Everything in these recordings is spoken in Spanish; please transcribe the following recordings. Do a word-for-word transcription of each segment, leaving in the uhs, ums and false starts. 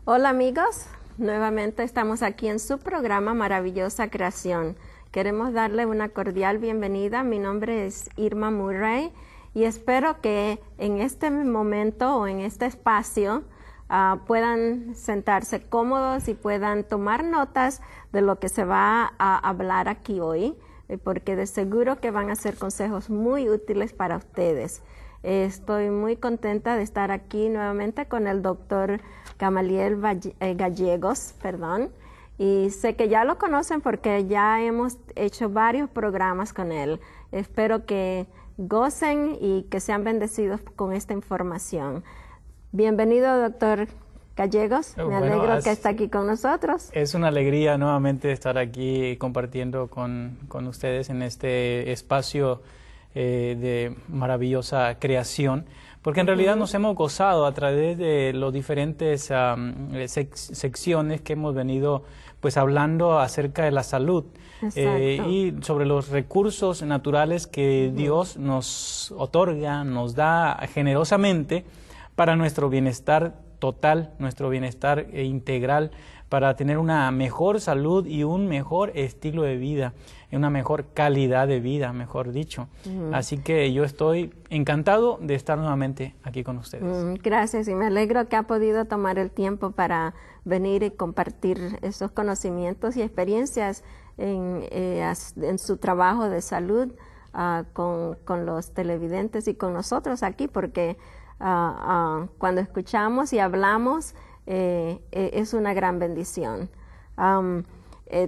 Hola amigos, nuevamente estamos aquí en su programa Maravillosa Creación. Queremos darle una cordial bienvenida. Mi nombre es Irma Murray y espero que en este momento o en este espacio uh, puedan sentarse cómodos y puedan tomar notas de lo que se va a hablar aquí hoy, porque de seguro que van a ser consejos muy útiles para ustedes. Estoy muy contenta de estar aquí nuevamente con el doctor Gamaliel Gallegos, perdón, y sé que ya lo conocen porque ya hemos hecho varios programas con él. Espero que gocen y que sean bendecidos con esta información. Bienvenido, doctor Gallegos. Me bueno, alegro es, que está aquí con nosotros. Es una alegría nuevamente estar aquí compartiendo con, con ustedes en este espacio eh, de maravillosa creación, porque en realidad uh-huh. nos hemos gozado a través de las diferentes um, sec secciones que hemos venido pues hablando acerca de la salud eh, y sobre los recursos naturales que uh-huh. Dios nos otorga, nos da generosamente para nuestro bienestar total, nuestro bienestar integral, para tener una mejor salud y un mejor estilo de vida, una mejor calidad de vida, mejor dicho. Uh-huh. Así que yo estoy encantado de estar nuevamente aquí con ustedes. Uh, gracias, y me alegro que ha podido tomar el tiempo para venir y compartir esos conocimientos y experiencias en, eh, en su trabajo de salud uh, con, con los televidentes y con nosotros aquí, porque Uh, uh, cuando escuchamos y hablamos eh, eh, es una gran bendición. Um, eh,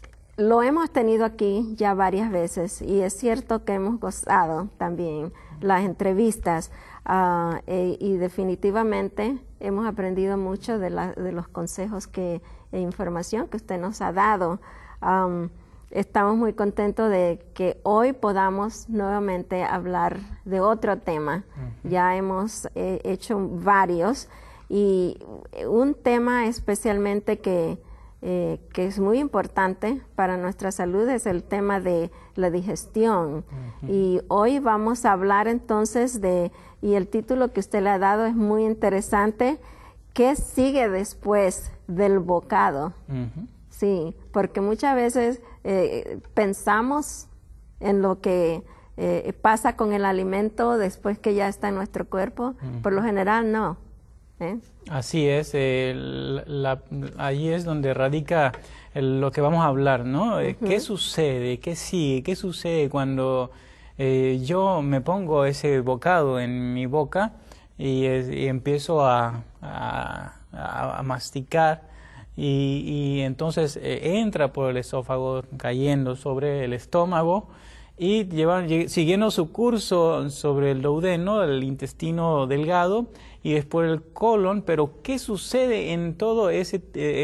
lo hemos tenido aquí ya varias veces y es cierto que hemos gozado también las entrevistas uh, eh, y definitivamente hemos aprendido mucho de, la, de los consejos que, e información que usted nos ha dado. Um, Estamos muy contentos de que hoy podamos nuevamente hablar de otro tema. Uh-huh. Ya hemos eh, hecho varios y un tema especialmente que, eh, que es muy importante para nuestra salud es el tema de la digestión. Uh-huh. Y hoy vamos a hablar entonces de, y el título que usted le ha dado es muy interesante, ¿qué sigue después del bocado? Uh-huh. Sí, porque muchas veces eh, pensamos en lo que eh, pasa con el alimento después que ya está en nuestro cuerpo. Uh-huh. Por lo general, no. ¿Eh? Así es, eh, la, ahí es donde radica el, lo que vamos a hablar, ¿no? Uh-huh. ¿Qué sucede? ¿Qué sigue? ¿Qué sucede cuando eh, yo me pongo ese bocado en mi boca y, y empiezo a, a, a, a masticar? Y, y entonces eh, entra por el esófago cayendo sobre el estómago y lleva, siguiendo su curso sobre el duodeno, el intestino delgado, y después el colon. Pero ¿qué sucede en todo ese,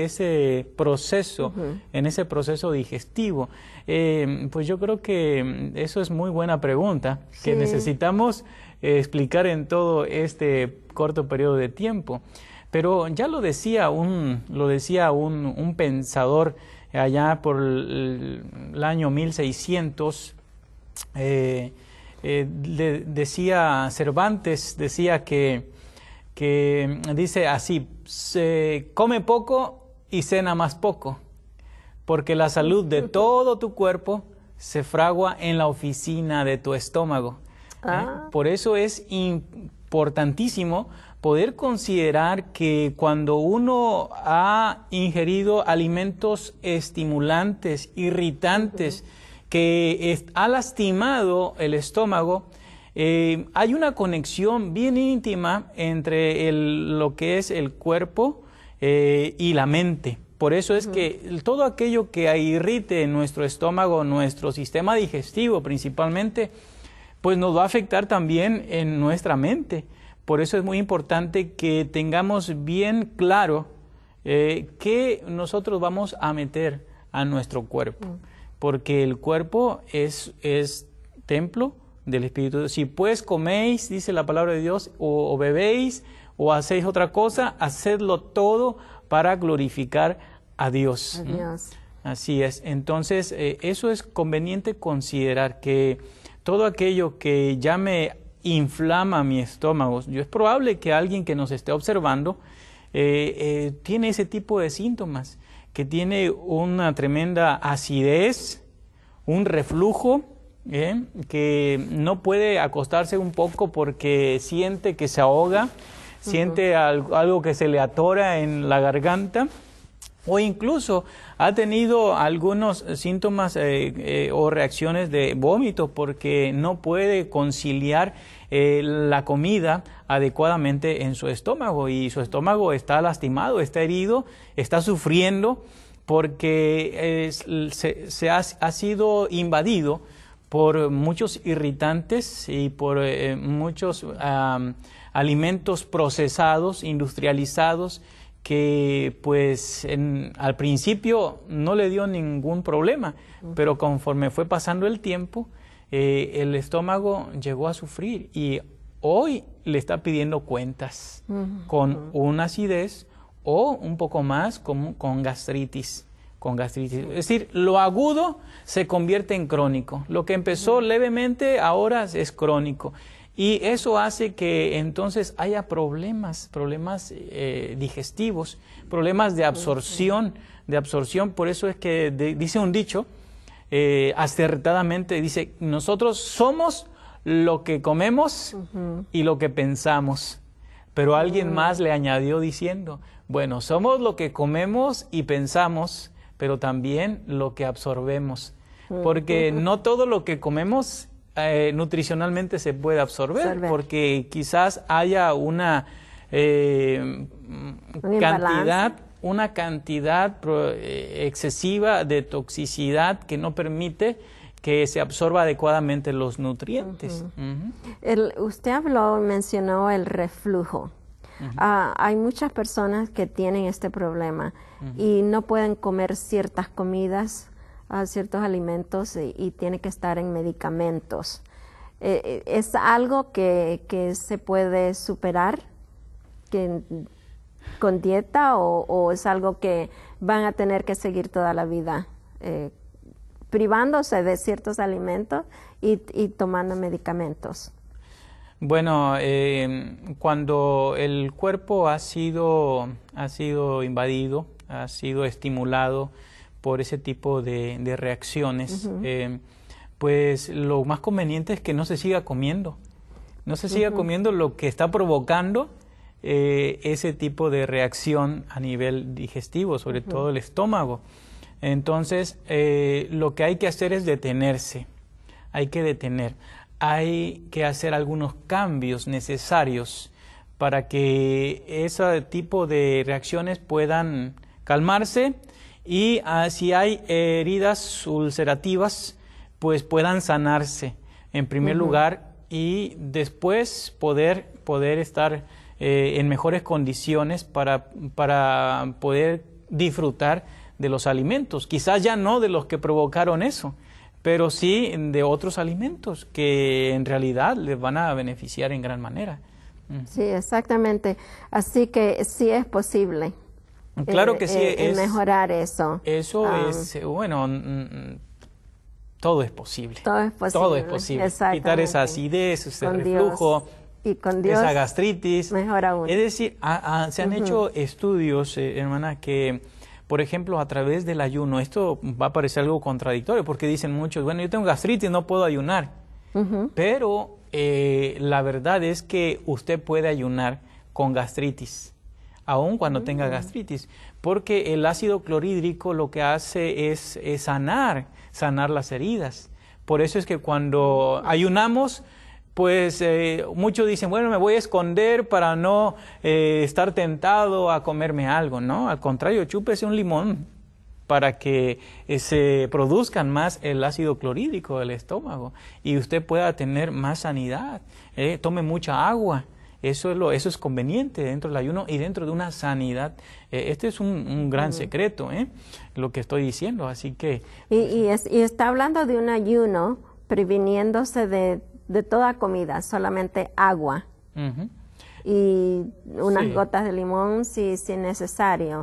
ese proceso, uh-huh. en ese proceso digestivo? Eh, pues yo creo que eso es muy buena pregunta, sí. que necesitamos eh, explicar en todo este corto periodo de tiempo. Pero ya lo decía un, lo decía un, un pensador allá por el, el año mil seiscientos, eh, eh, de, decía Cervantes, decía que, que dice así, se come poco y cena más poco, porque la salud de todo tu cuerpo se fragua en la oficina de tu estómago. Ah. ¿eh? Por eso es importantísimo poder considerar que cuando uno ha ingerido alimentos estimulantes, irritantes, uh-huh. que es, ha lastimado el estómago, eh, hay una conexión bien íntima entre el, lo que es el cuerpo eh, y la mente. Por eso es uh-huh. que todo aquello que irrite nuestro estómago, nuestro sistema digestivo principalmente, pues nos va a afectar también en nuestra mente. Por eso es muy importante que tengamos bien claro eh, qué nosotros vamos a meter a nuestro cuerpo. Mm. Porque el cuerpo es, es templo del Espíritu. Si pues coméis, dice la palabra de Dios, o, o bebéis, o hacéis otra cosa, hacedlo todo para glorificar a Dios. A Dios. ¿Mm? Así es. Entonces, eh, eso es conveniente considerar que todo aquello que llame inflama mi estómago. Yo es probable que alguien que nos esté observando eh, eh, tiene ese tipo de síntomas, que tiene una tremenda acidez, un reflujo, ¿eh? que no puede acostarse un poco porque siente que se ahoga, uh-huh. siente algo, algo que se le atora en la garganta, o incluso ha tenido algunos síntomas eh, eh, o reacciones de vómito porque no puede conciliar eh, la comida adecuadamente en su estómago, y su estómago está lastimado, está herido, está sufriendo porque eh, se, se ha, ha sido invadido por muchos irritantes y por eh, muchos um, alimentos procesados, industrializados, que pues en, al principio no le dio ningún problema, uh-huh. pero conforme fue pasando el tiempo, eh, el estómago llegó a sufrir y hoy le está pidiendo cuentas uh-huh. con una acidez o un poco más con, con gastritis. Con gastritis. Es decir, lo agudo se convierte en crónico. Lo que empezó uh-huh. levemente ahora es crónico. Y eso hace que entonces haya problemas, problemas eh, digestivos, problemas de absorción, de absorción. Por eso es que de, dice un dicho, eh, acertadamente, dice, nosotros somos lo que comemos uh-huh. y lo que pensamos. Pero alguien uh-huh. más le añadió diciendo, bueno, somos lo que comemos y pensamos, pero también lo que absorbemos. Porque uh-huh. no todo lo que comemos Eh, nutricionalmente se puede absorber, absorber, porque quizás haya una eh, cantidad, una cantidad pro, eh, excesiva de toxicidad que no permite que se absorba adecuadamente los nutrientes. Uh-huh. Uh-huh. El, usted habló, mencionó el reflujo. Uh-huh. Uh, hay muchas personas que tienen este problema uh-huh. y no pueden comer ciertas comidas, a ciertos alimentos y, y tiene que estar en medicamentos. Eh, ¿Es algo que, que se puede superar que, con dieta o, o es algo que van a tener que seguir toda la vida eh, privándose de ciertos alimentos y, y tomando medicamentos? Bueno, eh, cuando el cuerpo ha sido, ha sido invadido, ha sido estimulado por ese tipo de, de reacciones, uh-huh. eh, pues lo más conveniente es que no se siga comiendo, no se siga uh-huh. comiendo lo que está provocando eh, ese tipo de reacción a nivel digestivo, sobre uh-huh. todo el estómago. Entonces, eh, lo que hay que hacer es detenerse, hay que detener, hay que hacer algunos cambios necesarios para que ese tipo de reacciones puedan calmarse. Y uh, si hay heridas ulcerativas, pues puedan sanarse en primer uh-huh. lugar y después poder, poder estar eh, en mejores condiciones para, para poder disfrutar de los alimentos. Quizás ya no de los que provocaron eso, pero sí de otros alimentos que en realidad les van a beneficiar en gran manera. Uh-huh. Sí, exactamente. Así que sí es posible. Claro que sí, eh, es mejorar eso. Eso um, es, bueno, mm, todo es posible. Todo es posible. Todo es posible. Quitar esa acidez, ese con reflujo, Dios. Y con Dios, esa gastritis. Mejor aún. Es decir, a, a, se han uh-huh. hecho estudios, eh, hermana, que, por ejemplo, a través del ayuno, esto va a parecer algo contradictorio, porque dicen muchos, bueno, yo tengo gastritis, no puedo ayunar. Uh-huh. Pero eh, la verdad es que usted puede ayunar con gastritis, aun cuando mm. tenga gastritis, porque el ácido clorhídrico lo que hace es, es sanar, sanar las heridas. Por eso es que cuando ayunamos, pues eh, muchos dicen, bueno, me voy a esconder para no eh, estar tentado a comerme algo, ¿no? Al contrario, chúpese un limón para que eh, se produzcan más el ácido clorhídrico del estómago y usted pueda tener más sanidad. Eh, tome mucha agua. Eso es, lo, eso es conveniente dentro del ayuno y dentro de una sanidad. Eh, este es un, un gran uh-huh. secreto, ¿eh? Lo que estoy diciendo, así que... Y, y, es, y está hablando de un ayuno previniéndose de, de toda comida, solamente agua. Uh-huh. Y unas sí. gotas de limón si, si es necesario.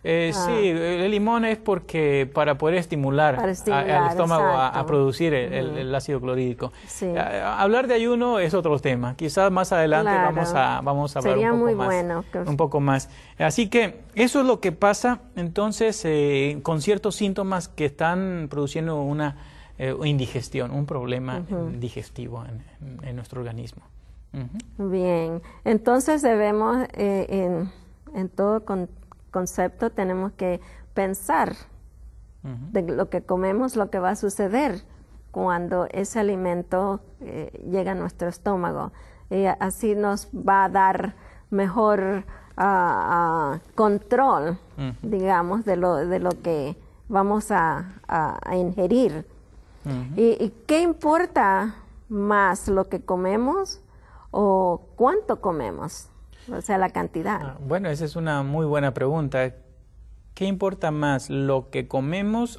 Eh, Ah. Sí, el limón es porque para poder estimular, Para a- estimular, al estómago a, a exacto. producir el, el- el ácido clorhídrico. Sí. A- hablar de ayuno es otro tema. Quizás más adelante Claro. vamos a vamos a hablar Sería un poco muy más. bueno que- Un poco más. Así que eso es lo que pasa entonces eh, con ciertos síntomas que están produciendo una eh, indigestión, un problema digestivo en, en- en nuestro organismo. Ujú. Bien, entonces debemos, eh, en, en todo con- concepto, tenemos que pensar Ujú. de lo que comemos, lo que va a suceder cuando ese alimento eh, llega a nuestro estómago. Y así nos va a dar mejor ah, ah, control, Ujú. digamos, de lo, de lo que vamos a, a- a ingerir. Ujú. ¿Y, y qué importa más, lo que comemos o cuánto comemos? O sea, la cantidad. Ah, bueno, esa es una muy buena pregunta. ¿Qué importa más, lo que comemos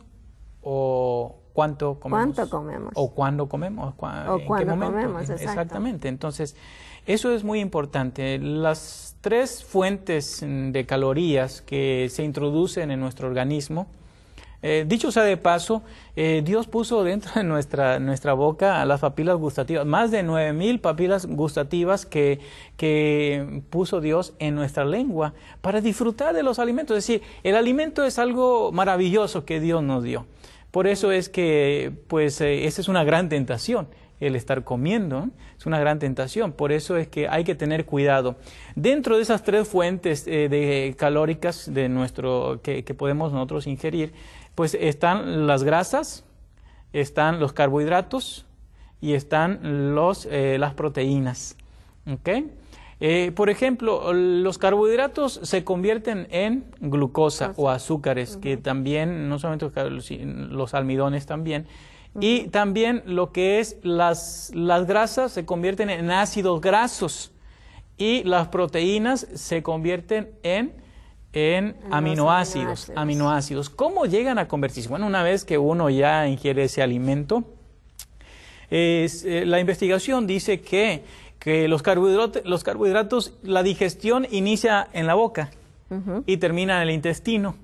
o cuánto comemos? ¿Cuánto comemos? O cuándo comemos. cua- O ¿en qué cuándo momento? comemos, En- exacto. Exactamente. Entonces, eso es muy importante. Las tres fuentes mm, de calorías que se introducen en nuestro organismo, eh, dicho sea de paso, eh, Dios puso dentro de nuestra, nuestra boca las papilas gustativas, más de nueve mil papilas gustativas que, que puso Dios en nuestra lengua para disfrutar de los alimentos. Es decir, el alimento es algo maravilloso que Dios nos dio. Por eso es que, pues, eh, esa es una gran tentación, el estar comiendo, ¿eh? Es una gran tentación. Por eso es que hay que tener cuidado. Dentro de esas tres fuentes eh, de calóricas de nuestro que, que podemos nosotros ingerir, pues están las grasas, están los carbohidratos y están los, eh, las proteínas. ¿Ok? Eh, por ejemplo, los carbohidratos se convierten en glucosa o azúcares, que también, no solamente los, los almidones también, y también lo que es las, las grasas se convierten en ácidos grasos y las proteínas se convierten en, en los aminoácidos, aminoácidos. aminoácidos. ¿Cómo llegan a convertirse? Bueno, una vez que uno ya ingiere ese alimento, es, eh, la investigación dice que, que los carbohidratos, los carbohidratos, la digestión inicia en la boca Ujú. y termina en el intestino.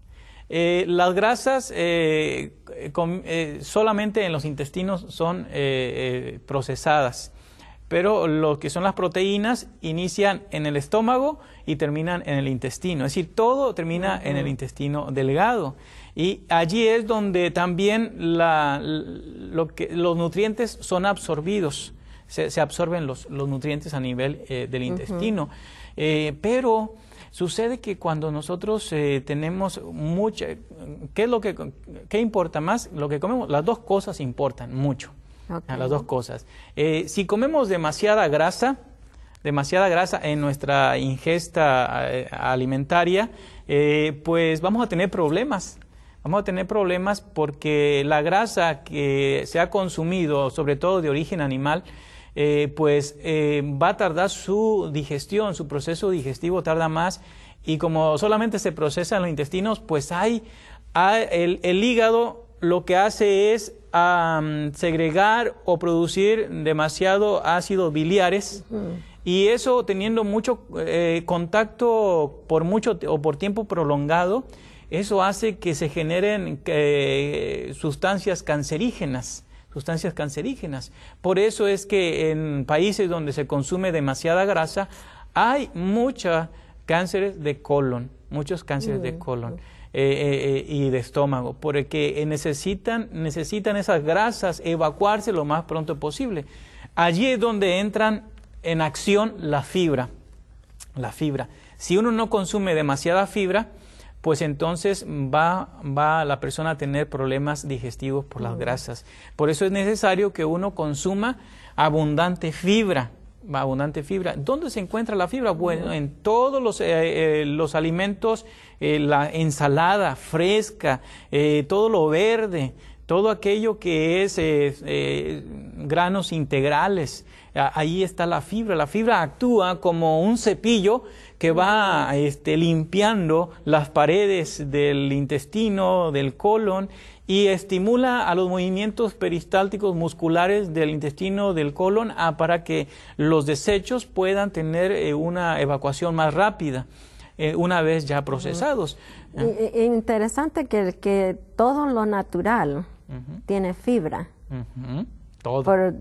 Eh, las grasas eh, com- eh, solamente en los intestinos son eh, eh, procesadas, pero lo que son las proteínas inician en el estómago y terminan en el intestino. Es decir, todo termina uh-huh. en el intestino delgado. Y allí es donde también la, lo que, los nutrientes son absorbidos, se, se absorben los, los nutrientes a nivel eh, del intestino. Uh-huh. eh, pero sucede que cuando nosotros eh, tenemos mucha... ¿Qué es lo que qué importa más? Lo que comemos, las dos cosas importan mucho. Okay. Las dos cosas. Eh, si comemos demasiada grasa, demasiada grasa en nuestra ingesta eh, alimentaria, eh, pues vamos a tener problemas. Vamos a tener problemas porque la grasa que se ha consumido, sobre todo de origen animal, eh, pues eh, va a tardar su digestión, su proceso digestivo tarda más, y como solamente se procesa en los intestinos, pues hay, hay el, el hígado lo que hace es um, segregar o producir demasiado ácidos biliares, uh-huh. y eso teniendo mucho eh, contacto por mucho o por tiempo prolongado, eso hace que se generen eh, sustancias cancerígenas, sustancias cancerígenas. Por eso es que en países donde se consume demasiada grasa hay muchos cánceres de colon, muchos cánceres uh-huh. de colon. Eh, eh, y de estómago, porque necesitan, necesitan esas grasas evacuarse lo más pronto posible. Allí es donde entran en acción la fibra, la fibra. Si uno no consume demasiada fibra, pues entonces va, va la persona a tener problemas digestivos por las grasas. Por eso es necesario que uno consuma abundante fibra. abundante fibra. ¿Dónde se encuentra la fibra? Bueno, en todos los, eh, eh, los alimentos, eh, la ensalada fresca, eh, todo lo verde, todo aquello que es eh, eh, granos integrales. Ahí está la fibra. La fibra actúa como un cepillo que va este, limpiando las paredes del intestino, del colon, y estimula a los movimientos peristálticos musculares del intestino, del colon, a, para que los desechos puedan tener eh, una evacuación más rápida. eh, una vez ya procesados. Uh-huh. ¿Ah? Interesante que, que todo lo natural uh-huh. tiene fibra. Uh-huh. Todo. Por,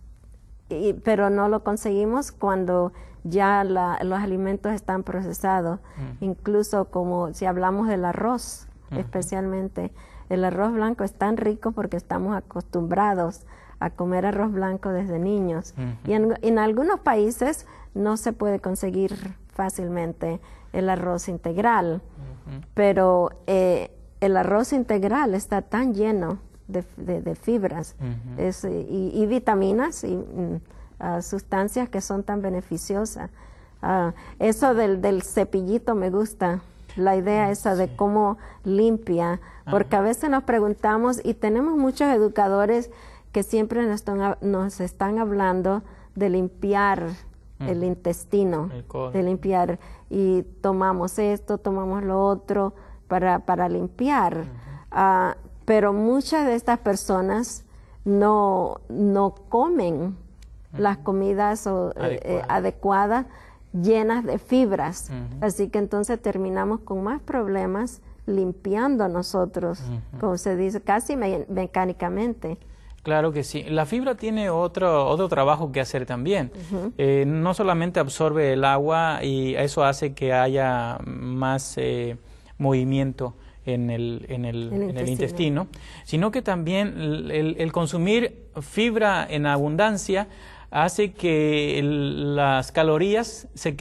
y, pero no lo conseguimos cuando ya la, los alimentos están procesados. Uh-huh. Incluso como si hablamos del arroz, uh-huh. especialmente. El arroz blanco es tan rico porque estamos acostumbrados a comer arroz blanco desde niños. Uh-huh. Y en, en algunos países no se puede conseguir fácilmente el arroz integral, uh-huh. pero eh, el arroz integral está tan lleno de, de, de fibras uh-huh. es, y, y vitaminas y uh, sustancias que son tan beneficiosas. Uh, eso del, del cepillito me gusta, la idea esa de cómo limpia, porque uh-huh. a veces nos preguntamos y tenemos muchos educadores que siempre nos están, nos están hablando de limpiar uh-huh. el intestino, el de limpiar, y tomamos esto, tomamos lo otro para, para limpiar. Uh-huh. Uh, pero muchas de estas personas no, no comen uh-huh. las comidas o, Adecuada. eh, adecuadas llenas de fibras. Uh-huh. Así que entonces terminamos con más problemas limpiando nosotros, uh-huh. como se dice, casi me mecánicamente. Claro que sí. La fibra tiene otro, otro trabajo que hacer también. Uh-huh. eh, no solamente absorbe el agua y eso hace que haya más eh, movimiento en el, en, el, el, en intestino. el intestino, sino que también el, el, el consumir fibra en abundancia hace que el, las calorías se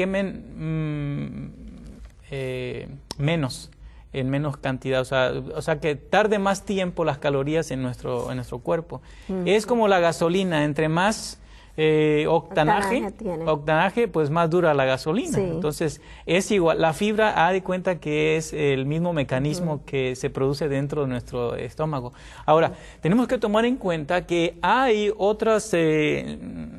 quemen mmm, eh, menos. en menos cantidad, o sea, o sea, que tarde más tiempo las calorías en nuestro, en nuestro cuerpo. Uh-huh. Es como la gasolina, entre más eh, octanaje, octanaje, octanaje, pues más dura la gasolina. Sí. Entonces, es igual, la fibra, ha de cuenta que es el mismo mecanismo uh-huh. que se produce dentro de nuestro estómago. Ahora, uh-huh. tenemos que tomar en cuenta que hay otras eh,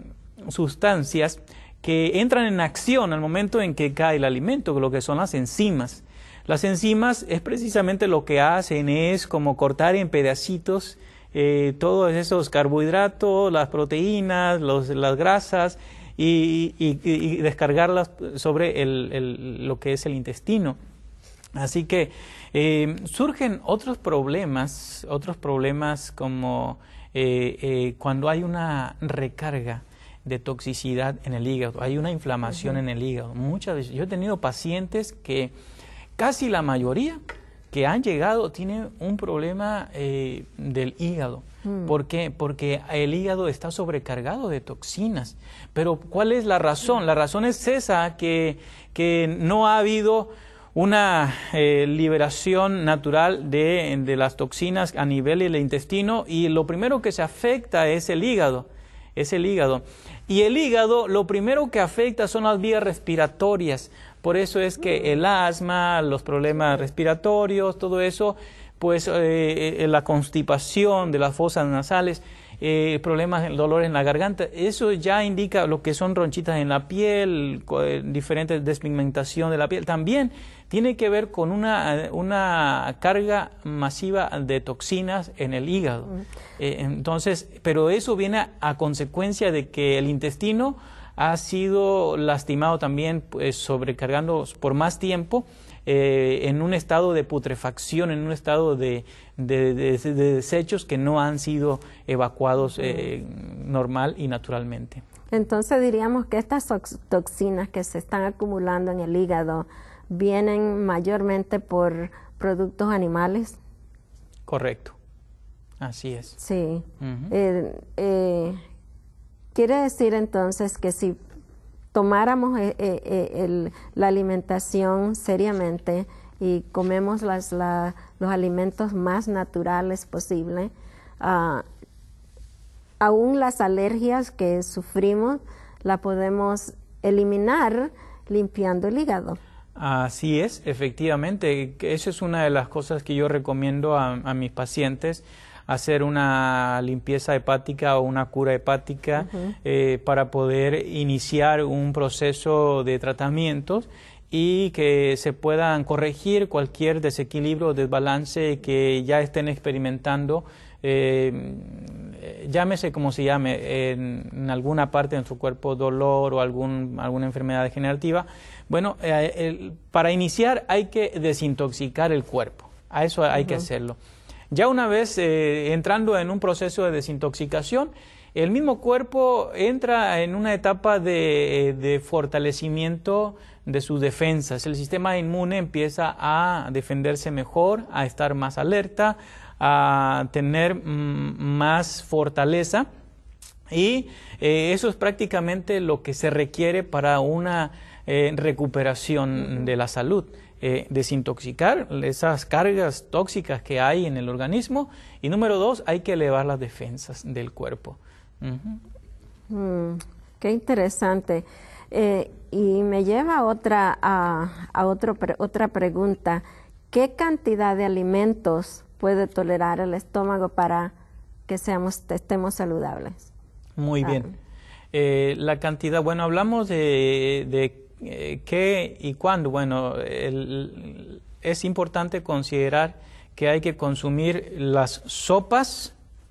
sustancias que entran en acción al momento en que cae el alimento, lo que son las enzimas. Las enzimas es precisamente lo que hacen, es como cortar en pedacitos eh, todos esos carbohidratos, las proteínas, los, las grasas y, y, y descargarlas sobre el, el, lo que es el intestino. Así que eh, surgen otros problemas, otros problemas como eh, eh, cuando hay una recarga de toxicidad en el hígado, hay una inflamación uh-huh. en el hígado. Muchas veces yo he tenido pacientes que casi la mayoría que han llegado tienen un problema eh, del hígado. Mm. ¿Por qué? Porque el hígado está sobrecargado de toxinas. Pero ¿cuál es la razón? La razón es esa, que, que no ha habido una eh, liberación natural de, de las toxinas a nivel del intestino, y lo primero que se afecta es el hígado. Es el hígado. Y el hígado, lo primero que afecta son las vías respiratorias. Por eso es que el asma, los problemas respiratorios, todo eso, pues eh, la constipación de las fosas nasales, eh, problemas, el dolor en la garganta, eso ya indica lo que son ronchitas en la piel, diferentes despigmentación de la piel. También tiene que ver con una, una carga masiva de toxinas en el hígado. Eh, entonces, pero eso viene a, a consecuencia de que el intestino ha sido lastimado también, pues, sobrecargando por más tiempo, eh, en un estado de putrefacción, en un estado de, de, de, de desechos que no han sido evacuados eh, normal y naturalmente. Entonces diríamos que estas toxinas que se están acumulando en el hígado vienen mayormente por productos animales. Correcto, así es. Sí. Uh-huh. eh, eh, Quiere decir entonces que si tomáramos eh, eh, el, la alimentación seriamente y comemos las, la, los alimentos más naturales posible, uh, aún las alergias que sufrimos la podemos eliminar limpiando el hígado. Así es, efectivamente. Esa es una de las cosas que yo recomiendo a, a mis pacientes, hacer una limpieza hepática o una cura hepática uh-huh. eh, para poder iniciar un proceso de tratamientos y que se puedan corregir cualquier desequilibrio o desbalance que ya estén experimentando, eh, llámese como se llame, en, en alguna parte de nuestro cuerpo, dolor o algún, alguna enfermedad degenerativa, bueno, eh, el, para iniciar hay que desintoxicar el cuerpo, a eso hay uh-huh. que hacerlo. Ya una vez eh, entrando en un proceso de desintoxicación, el mismo cuerpo entra en una etapa de, de fortalecimiento de sus defensas. El sistema inmune empieza a defenderse mejor, a estar más alerta, a tener mm, más fortaleza, y eh, eso es prácticamente lo que se requiere para una eh, recuperación de la salud. Eh, desintoxicar esas cargas tóxicas que hay en el organismo, y número dos, hay que elevar las defensas del cuerpo. Uh-huh. Mm, qué interesante. Eh, y me lleva a otra, a, a otro, pre, otra pregunta. ¿Qué cantidad de alimentos puede tolerar el estómago para que seamos, estemos saludables? Muy ah. bien. Eh, la cantidad, bueno, hablamos de, de eh, qué y cuándo. Bueno, el, es importante considerar que hay que consumir las sopas,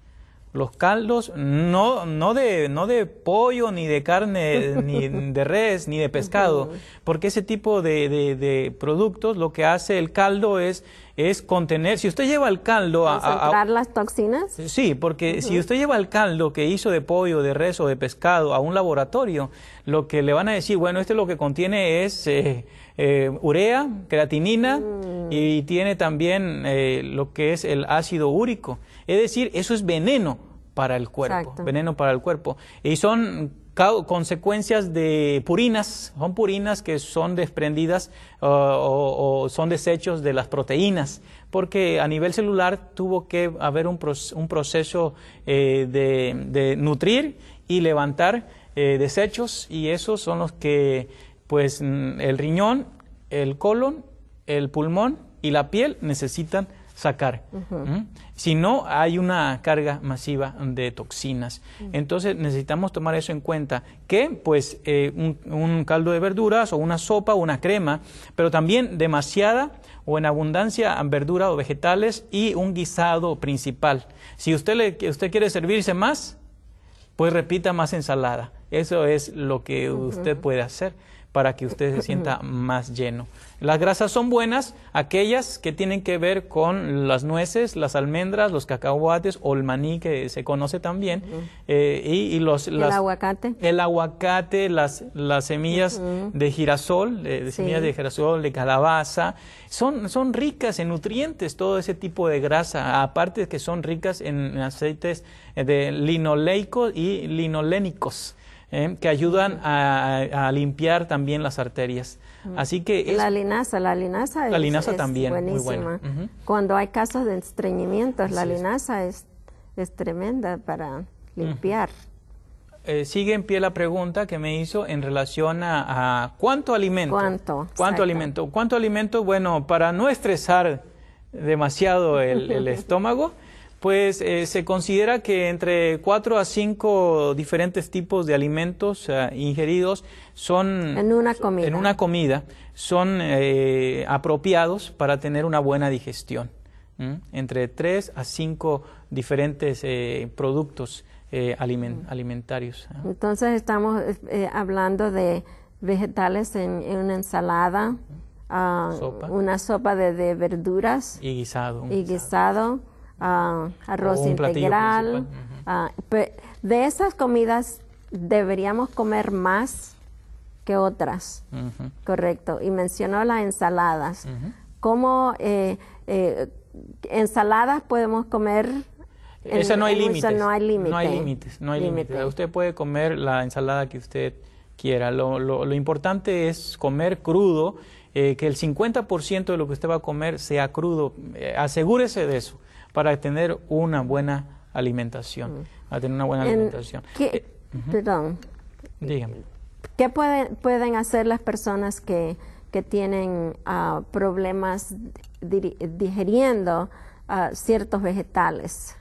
los caldos, no, no, de, no de pollo, ni de carne, ni de res, ni de pescado, porque ese tipo de, de, de productos, lo que hace el caldo es, es contener, si usted lleva el caldo a... ¿Concentrar las toxinas? Sí, porque uh-huh. si usted lleva el caldo que hizo de pollo, de res o de pescado a un laboratorio, lo que le van a decir, bueno, este lo que contiene es eh, eh, urea, creatinina, mm. y tiene también eh, lo que es el ácido úrico. Es decir, eso es veneno para el cuerpo, Exacto. veneno para el cuerpo. Y son consecuencias de purinas, son purinas que son desprendidas uh, o, o son desechos de las proteínas, porque a nivel celular tuvo que haber un, pro, un proceso eh, de, de nutrir y levantar eh, desechos, y esos son los que pues el riñón, el colon, el pulmón y la piel necesitan sacar. Uh-huh. ¿Mm? Si no, hay una carga masiva de toxinas. Uh-huh. Entonces necesitamos tomar eso en cuenta, que pues eh, un, un caldo de verduras o una sopa o una crema, pero también demasiada o en abundancia verdura o vegetales, y un guisado principal. Si usted, le, usted quiere servirse más, pues repita más ensalada. Eso es lo que uh-huh. usted puede hacer para que usted se sienta más lleno. Las grasas son buenas, aquellas que tienen que ver con las nueces, las almendras, los cacahuates o el maní, que se conoce también, uh-huh. eh, y, y los... ¿El las, aguacate? El aguacate, las, las semillas uh-huh. de girasol, de, de sí. semillas de girasol, de calabaza, son, son ricas en nutrientes, todo ese tipo de grasa, aparte de que son ricas en aceites de linoleicos y linolénicos. Eh, que ayudan a, a limpiar también las arterias. Así que es, la linaza, la linaza, la es, linaza es también, buenísima. Muy buena. Uh-huh. Cuando hay casos de estreñimientos, la Así linaza es. Es, es tremenda para limpiar. Uh-huh. eh, sigue en pie la pregunta que me hizo en relación a, a cuánto alimento. ¿Cuánto? ¿Cuánto alimento? ¿Cuánto alimento? Bueno, para no estresar demasiado el, el estómago, pues eh, se considera que entre cuatro a cinco diferentes tipos de alimentos uh, ingeridos son en una comida, en una comida son eh, apropiados para tener una buena digestión. ¿Mm? Entre tres a cinco diferentes eh, productos eh, aliment alimentarios. Entonces estamos eh, hablando de vegetales en, en una ensalada, uh, sopa. una sopa de, de verduras y guisado. Y guisado. Uh, arroz un integral. Uh, de esas comidas deberíamos comer más que otras, uh-huh. correcto. Y mencionó las ensaladas. Uh-huh. ¿Cómo eh, eh, ensaladas podemos comer? En, Esa no hay límites. No hay límite. No hay límites. No hay límites. Usted puede comer la ensalada que usted quiera. Lo, lo, lo importante es comer crudo, eh, que el cincuenta por ciento de lo que usted va a comer sea crudo. Eh, asegúrese de eso, para tener una buena alimentación, mm. para tener una buena en, alimentación. ¿qué, eh, uh-huh. Perdón. Dígame. ¿Qué pueden, pueden hacer las personas que, que tienen uh, problemas di digiriendo uh, ciertos vegetales?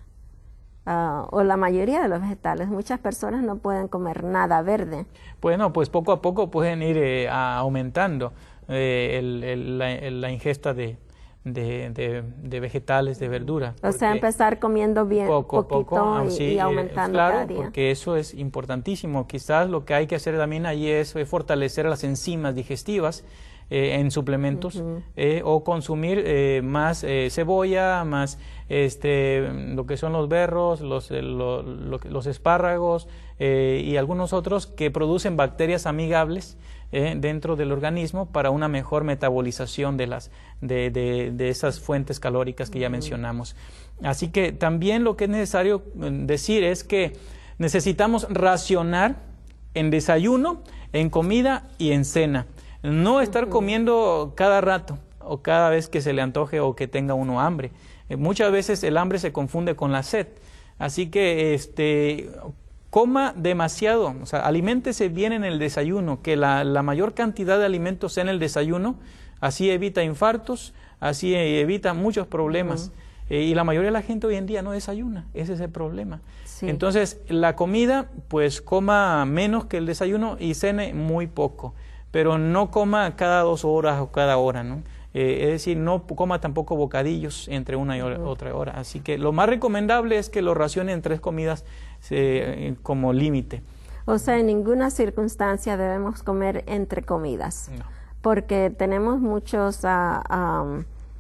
Uh, o la mayoría de los vegetales. Muchas personas no pueden comer nada verde. Bueno, pues poco a poco pueden ir eh, aumentando eh, el, el, la, el, la ingesta de de, de, de vegetales, de verdura. O sea, empezar comiendo bien poco, poquito poco, y, sí, y aumentando eh, claro, cada día. porque eso es importantísimo. Quizás lo que hay que hacer también allí es eh, fortalecer las enzimas digestivas eh, en suplementos uh-huh. eh, o consumir eh, más eh, cebolla, más este, lo que son los berros, los, eh, lo, lo, los espárragos eh, y algunos otros que producen bacterias amigables Eh, dentro del organismo para una mejor metabolización de las de, de, de esas fuentes calóricas que ya mencionamos. Así que también lo que es necesario decir es que necesitamos racionar en desayuno, en comida y en cena. No estar comiendo cada rato o cada vez que se le antoje o que tenga uno hambre. Eh, muchas veces el hambre se confunde con la sed. Así que este coma demasiado, o sea, aliméntese bien en el desayuno, que la, la mayor cantidad de alimentos sea en el desayuno, así evita infartos, así evita muchos problemas. Uh-huh. eh, y la mayoría de la gente hoy en día no desayuna, ese es el problema. Sí. Entonces, la comida, pues coma menos que el desayuno y cene muy poco, pero no coma cada dos horas o cada hora, ¿no? Eh, es decir, no coma tampoco bocadillos entre una y uh-huh. otra hora. Así que lo más recomendable es que lo racione en tres comidas eh, como límite. O sea, en ninguna circunstancia debemos comer entre comidas. No. Porque tenemos muchos, uh, um,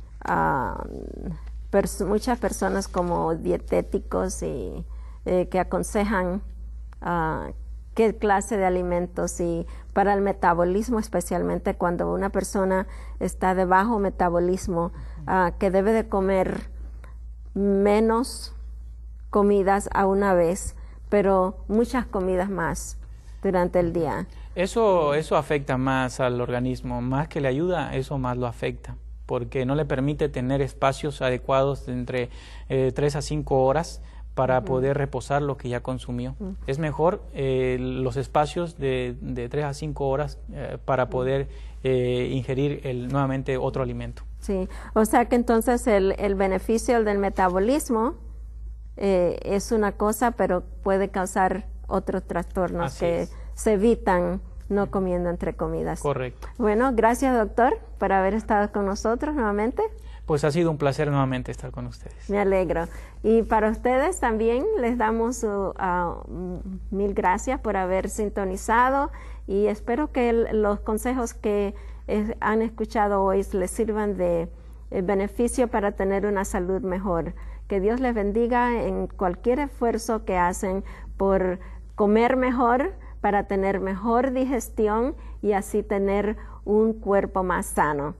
uh, pers- muchas personas como dietéticos y eh, que aconsejan uh, qué clase de alimentos y para el metabolismo, especialmente cuando una persona está de bajo metabolismo, uh, que debe de comer menos comidas a una vez, pero muchas comidas más durante el día. Eso, eso afecta más al organismo, más que le ayuda, eso más lo afecta, porque no le permite tener espacios adecuados de entre eh, tres a cinco horas para uh-huh. poder reposar lo que ya consumió. Uh-huh. Es mejor eh, los espacios de, de tres a cinco horas eh, para poder eh, ingerir el, nuevamente otro alimento. Sí, o sea que entonces el, el beneficio del metabolismo eh, es una cosa, pero puede causar otros trastornos Así que es. se evitan no comiendo entre comidas. Correcto. Bueno, gracias doctor por haber estado con nosotros nuevamente. Pues ha sido un placer nuevamente estar con ustedes. Me alegro. Y para ustedes también les damos uh, uh, mil gracias por haber sintonizado y espero que el, los consejos que eh, han escuchado hoy les sirvan de eh, beneficio para tener una salud mejor. Que Dios les bendiga en cualquier esfuerzo que hacen por comer mejor, para tener mejor digestión y así tener un cuerpo más sano.